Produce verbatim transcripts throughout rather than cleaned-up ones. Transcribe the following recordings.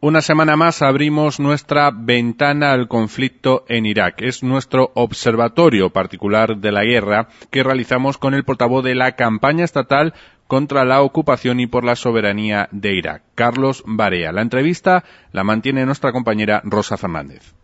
Una semana más abrimos nuestra ventana al conflicto en Irak. Es nuestro observatorio particular de la guerra que realizamos con el portavoz de la campaña estatal contra la ocupación y por la soberanía de Irak, Carlos Barea. La entrevista la mantiene nuestra compañera Rosa Fernández.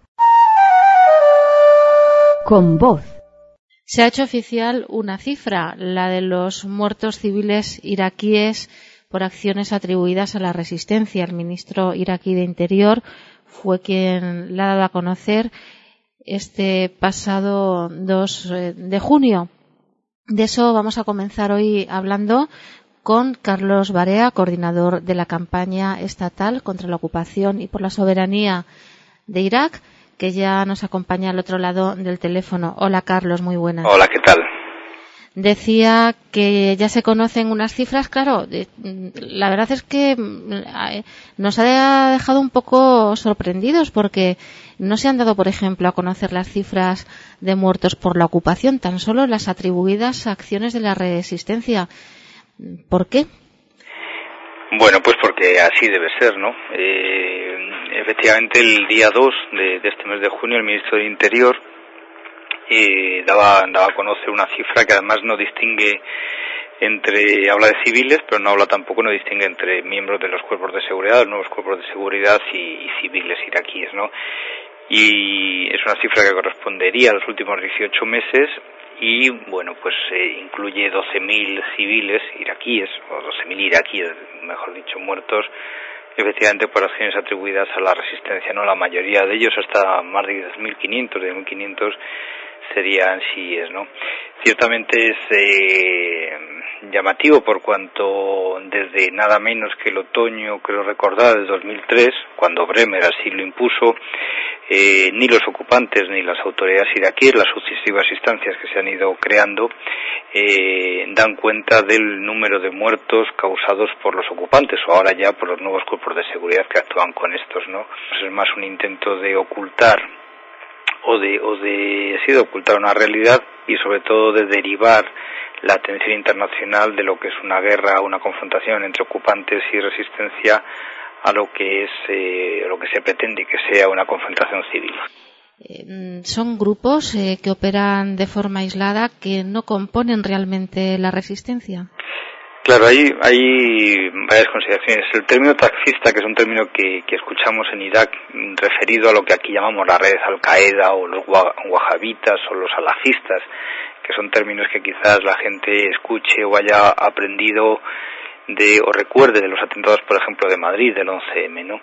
Con voz. Se ha hecho oficial una cifra, la de los muertos civiles iraquíes por acciones atribuidas a la resistencia. El ministro iraquí de Interior fue quien la ha dado a conocer este pasado dos de junio. De eso vamos a comenzar hoy hablando con Carlos Barea, coordinador de la campaña estatal contra la ocupación y por la soberanía de Irak, que ya nos acompaña al otro lado del teléfono. Hola, Carlos, muy buenas. Hola, ¿qué tal? Decía que ya se conocen unas cifras, claro, de, la verdad es que nos ha dejado un poco sorprendidos porque no se han dado, por ejemplo, a conocer las cifras de muertos por la ocupación, tan solo las atribuidas a acciones de la resistencia. ¿Por qué? Bueno, pues porque así debe ser, ¿no? Eh, efectivamente, el día dos de, de este mes de junio, el ministro del Interior Eh, daba, daba a conocer una cifra que además no distingue entre, habla de civiles, pero no habla tampoco, no distingue entre miembros de los cuerpos de seguridad, los nuevos cuerpos de seguridad y, y civiles iraquíes, ¿no? Y es una cifra que correspondería a los últimos dieciocho meses y, bueno, pues eh, incluye doce mil civiles iraquíes, o doce mil iraquíes, mejor dicho, muertos, efectivamente por acciones atribuidas a la resistencia, ¿no? La mayoría de ellos, hasta más de diez mil quinientos, de mil quinientos, serían chiíes, ¿no? Ciertamente es eh, llamativo por cuanto desde nada menos que el otoño, creo recordar, de dos mil tres, cuando Bremer así lo impuso, eh, ni los ocupantes ni las autoridades iraquíes, las sucesivas instancias que se han ido creando, eh, dan cuenta del número de muertos causados por los ocupantes, o ahora ya por los nuevos cuerpos de seguridad que actúan con estos, ¿no? Pues es más un intento de ocultar o de o de, sí, de ocultar una realidad y sobre todo de derivar la atención internacional de lo que es una guerra, una confrontación entre ocupantes y resistencia a lo que es eh, lo que se pretende que sea una confrontación civil. Eh, son grupos eh, que operan de forma aislada, que no componen realmente la resistencia. Claro, hay, hay varias consideraciones. El término taxista, que es un término que, que escuchamos en Irak referido a lo que aquí llamamos las redes Al-Qaeda o los wahabitas o los salafistas, que son términos que quizás la gente escuche o haya aprendido de o recuerde de los atentados, por ejemplo, de Madrid, del once eme, ¿no?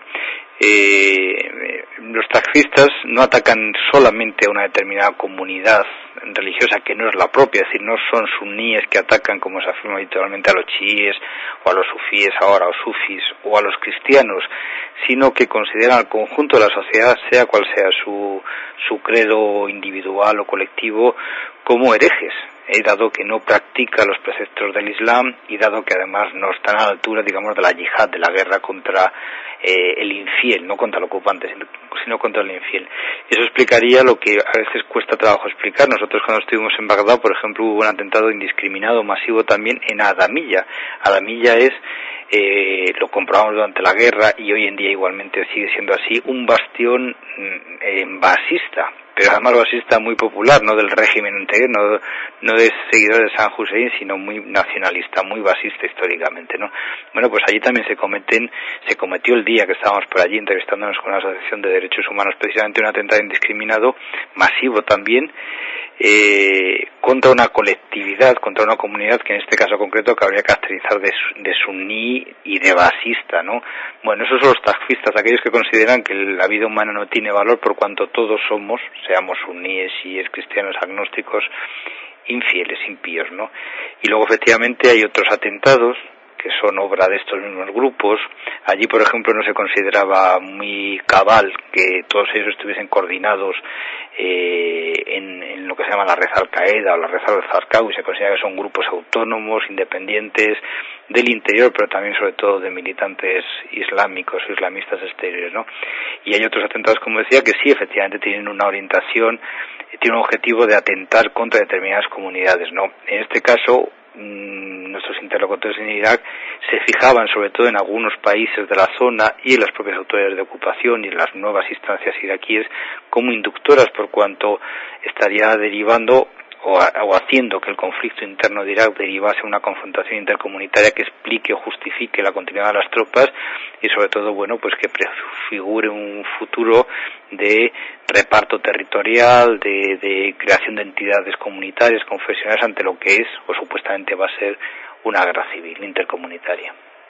Eh, los taxistas no atacan solamente a una determinada comunidad religiosa que no es la propia, es decir, no son suníes que atacan, como se afirma habitualmente, a los chiíes o a los sufíes ahora, o sufis, o a los cristianos, sino que consideran al conjunto de la sociedad, sea cual sea su, su credo individual o colectivo, como herejes, eh, dado que no practica los preceptos del Islam y dado que además no están a la altura, digamos, de la yihad, de la guerra contra eh, el infiel, no contra el ocupante, sino, sino contra el infiel. Eso explicaría lo que a veces cuesta trabajo explicar. Nosotros cuando estuvimos en Bagdad, por ejemplo, hubo un atentado indiscriminado, masivo también en Adamilla. Adamilla es, eh, lo comprobamos durante la guerra y hoy en día igualmente sigue siendo así, un bastión eh, basista, pero además basista muy popular, no del régimen integral, no, no de seguidores de San Hussein, sino muy nacionalista, muy basista históricamente, ¿no? Bueno, pues allí también se cometen, se cometió el día que estábamos por allí entrevistándonos con la Asociación de Derechos Humanos, precisamente un atentado indiscriminado, masivo también, eh, contra una colectividad, contra una comunidad que en este caso concreto cabría caracterizar de, de suní y de basista, ¿no? Bueno, esos son los taxistas, aquellos que consideran que la vida humana no tiene valor por cuanto todos somos, seamos suníes, chiíes, cristianos, agnósticos, infieles, impíos, ¿no? Y luego efectivamente hay otros atentados que son obra de estos mismos grupos. Allí, por ejemplo, no se consideraba muy cabal que todos ellos estuviesen coordinados eh, en, en lo que se llama la red Al-Qaeda o la red Al-Zarqawi. Se considera que son grupos autónomos, independientes del interior, pero también sobre todo de militantes islámicos o islamistas exteriores, ¿no? Y hay otros atentados, como decía, que sí, efectivamente tienen una orientación, tienen un objetivo de atentar contra determinadas comunidades, ¿no? En este caso, nuestros interlocutores en Irak se fijaban sobre todo en algunos países de la zona y en las propias autoridades de ocupación y en las nuevas instancias iraquíes como inductoras, por cuanto estaría derivando o, a, o haciendo que el conflicto interno de Irak derivase en una confrontación intercomunitaria que explique o justifique la continuidad de las tropas y sobre todo, bueno, pues que prefigure un futuro de reparto territorial, de, de creación de entidades comunitarias, confesionales ante lo que es o supuestamente va a ser una guerra civil intercomunitaria.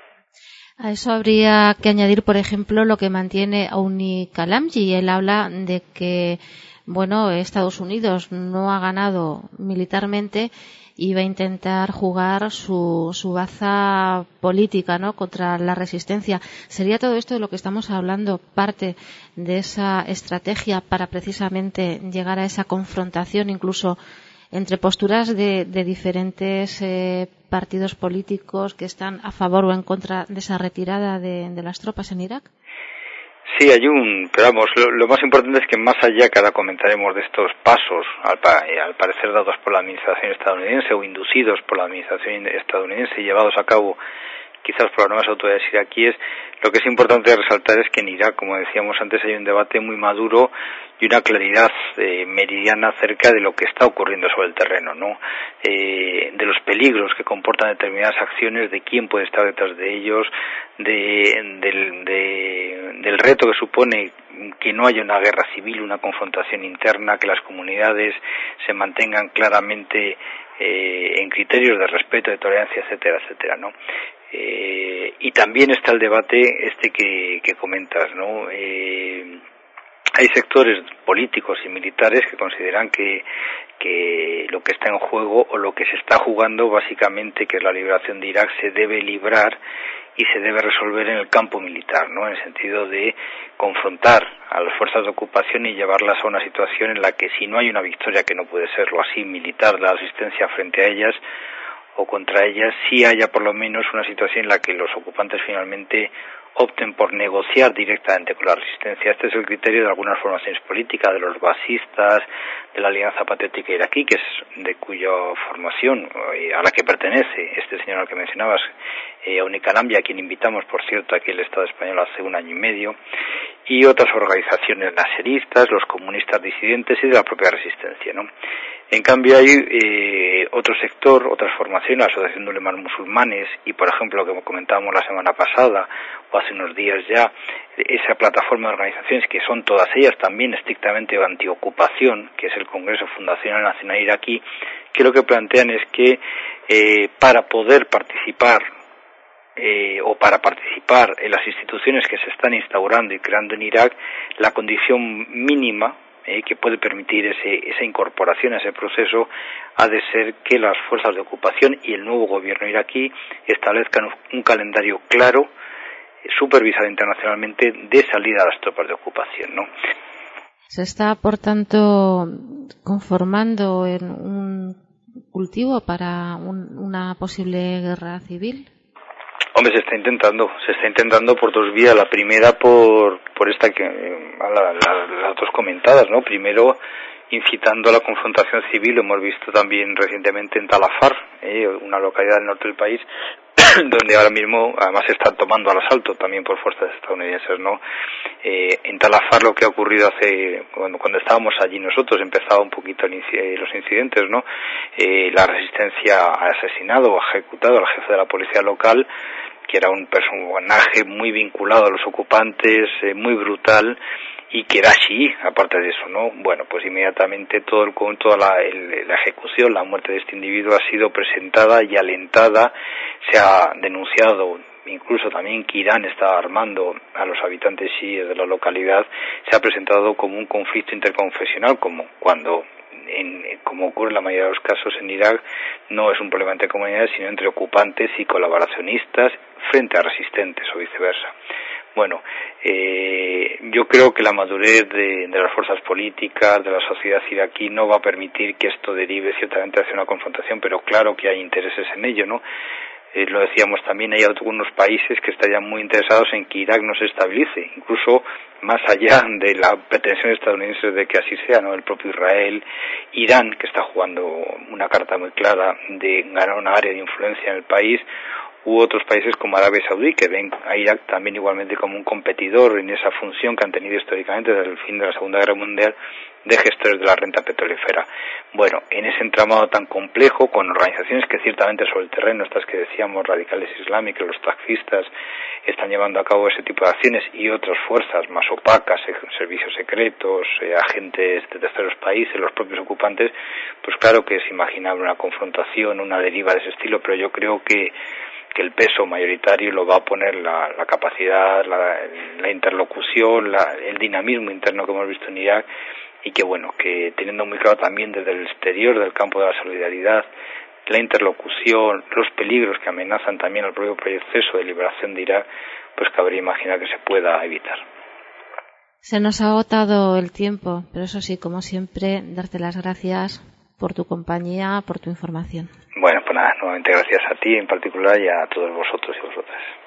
A eso habría que añadir, por ejemplo, lo que mantiene Auni Kalamji. Él habla de que, bueno, Estados Unidos no ha ganado militarmente y va a intentar jugar su, su baza política, ¿no?, contra la resistencia. ¿Sería todo esto de lo que estamos hablando parte de esa estrategia para precisamente llegar a esa confrontación, incluso entre posturas de, de diferentes eh, partidos políticos que están a favor o en contra de esa retirada de, de las tropas en Irak? Sí, hay un, pero vamos, lo, lo más importante es que más allá que ahora comentaremos de estos pasos, al, al parecer dados por la administración estadounidense o inducidos por la administración estadounidense y llevados a cabo quizás por las nuevas autoridades iraquíes, lo que es importante resaltar es que en Irak, como decíamos antes, hay un debate muy maduro y una claridad eh, meridiana acerca de lo que está ocurriendo sobre el terreno, ¿no? Eh, de los peligros que comportan determinadas acciones, de quién puede estar detrás de ellos, de, del, de, del reto que supone que no haya una guerra civil, una confrontación interna, que las comunidades se mantengan claramente eh, en criterios de respeto, de tolerancia, etcétera, etcétera, ¿no? Eh, y también está el debate este que, que comentas, ¿no? Eh, hay sectores políticos y militares que consideran que, que lo que está en juego o lo que se está jugando básicamente, que es la liberación de Irak, se debe librar y se debe resolver en el campo militar, ¿no? En el sentido de confrontar a las fuerzas de ocupación y llevarlas a una situación en la que, si no hay una victoria, que no puede serlo así, militar, la resistencia frente a ellas o contra ellas, sí haya por lo menos una situación en la que los ocupantes finalmente opten por negociar directamente con la resistencia. Este es el criterio de algunas formaciones políticas, de los basistas, de la Alianza Patriótica Iraquí, que es de cuya formación, a la que pertenece este señor al que mencionabas, eh, Auni Kalamji, a quien invitamos, por cierto, aquí el Estado español hace un año y medio, y otras organizaciones naseristas, los comunistas disidentes y de la propia resistencia, ¿no? En cambio hay eh, otro sector, otras formaciones, la Asociación de Ulemas Musulmanes y, por ejemplo, lo que comentábamos la semana pasada o hace unos días ya, esa plataforma de organizaciones que son todas ellas también estrictamente antiocupación, que es el Congreso Fundacional Nacional Iraquí, que lo que plantean es que eh, para poder participar Eh, o para participar en las instituciones que se están instaurando y creando en Irak, la condición mínima eh, que puede permitir ese, esa incorporación a ese proceso ha de ser que las fuerzas de ocupación y el nuevo gobierno iraquí establezcan un calendario claro, eh, supervisado internacionalmente, de salida a las tropas de ocupación, ¿no? Se está, por tanto, conformando en un cultivo para un, una posible guerra civil. Hombre, se está intentando, se está intentando por dos vías. La primera por por esta que la, la, las dos comentadas, ¿no? Primero, incitando a la confrontación civil. Lo hemos visto también recientemente en Tal Afar, eh, una localidad del norte del país, donde ahora mismo además se están tomando al asalto también por fuerzas estadounidenses, ¿no? Eh, en Tal Afar lo que ha ocurrido hace, cuando, cuando estábamos allí nosotros, empezaba un poquito el, eh, los incidentes, ¿no? Eh, la resistencia ha asesinado o ha ejecutado al jefe de la policía local, que era un personaje muy vinculado a los ocupantes, eh, muy brutal, y que era chií, aparte de eso, ¿no? Bueno, pues inmediatamente todo el, toda la, el, la ejecución, la muerte de este individuo ha sido presentada y alentada. Se ha denunciado incluso también que Irán estaba armando a los habitantes chiíes de la localidad. Se ha presentado como un conflicto interconfesional, como cuando En, como ocurre en la mayoría de los casos en Irak, no es un problema entre comunidades, sino entre ocupantes y colaboracionistas frente a resistentes o viceversa. Bueno, eh, yo creo que la madurez de, de las fuerzas políticas, de la sociedad iraquí, no va a permitir que esto derive ciertamente hacia una confrontación, pero claro que hay intereses en ello, ¿no? Eh, lo decíamos también, hay algunos países que estarían muy interesados en que Irak no se estabilice, incluso más allá de la pretensión estadounidense de que así sea, ¿no? El propio Israel, Irán, que está jugando una carta muy clara de ganar una área de influencia en el país, u otros países como Arabia Saudí, que ven a Irak también igualmente como un competidor en esa función que han tenido históricamente desde el fin de la Segunda Guerra Mundial de gestores de la renta petrolífera. Bueno, en ese entramado tan complejo, con organizaciones que ciertamente sobre el terreno, estas que decíamos, radicales islámicos, los taxistas, están llevando a cabo ese tipo de acciones, y otras fuerzas más opacas, servicios secretos, eh, agentes de terceros países, los propios ocupantes, pues claro que es imaginable una confrontación, una deriva de ese estilo, pero yo creo que que el peso mayoritario lo va a poner la, la capacidad, la, la interlocución, la, el dinamismo interno que hemos visto en Irak, y que bueno, que teniendo muy claro también desde el exterior del campo de la solidaridad, la interlocución, los peligros que amenazan también al propio proceso de liberación de Irak, pues cabría imaginar que se pueda evitar. Se nos ha agotado el tiempo, pero eso sí, como siempre, darte las gracias por tu compañía, por tu información. Bueno, pues nada, nuevamente gracias a ti en particular y a todos vosotros y vosotras.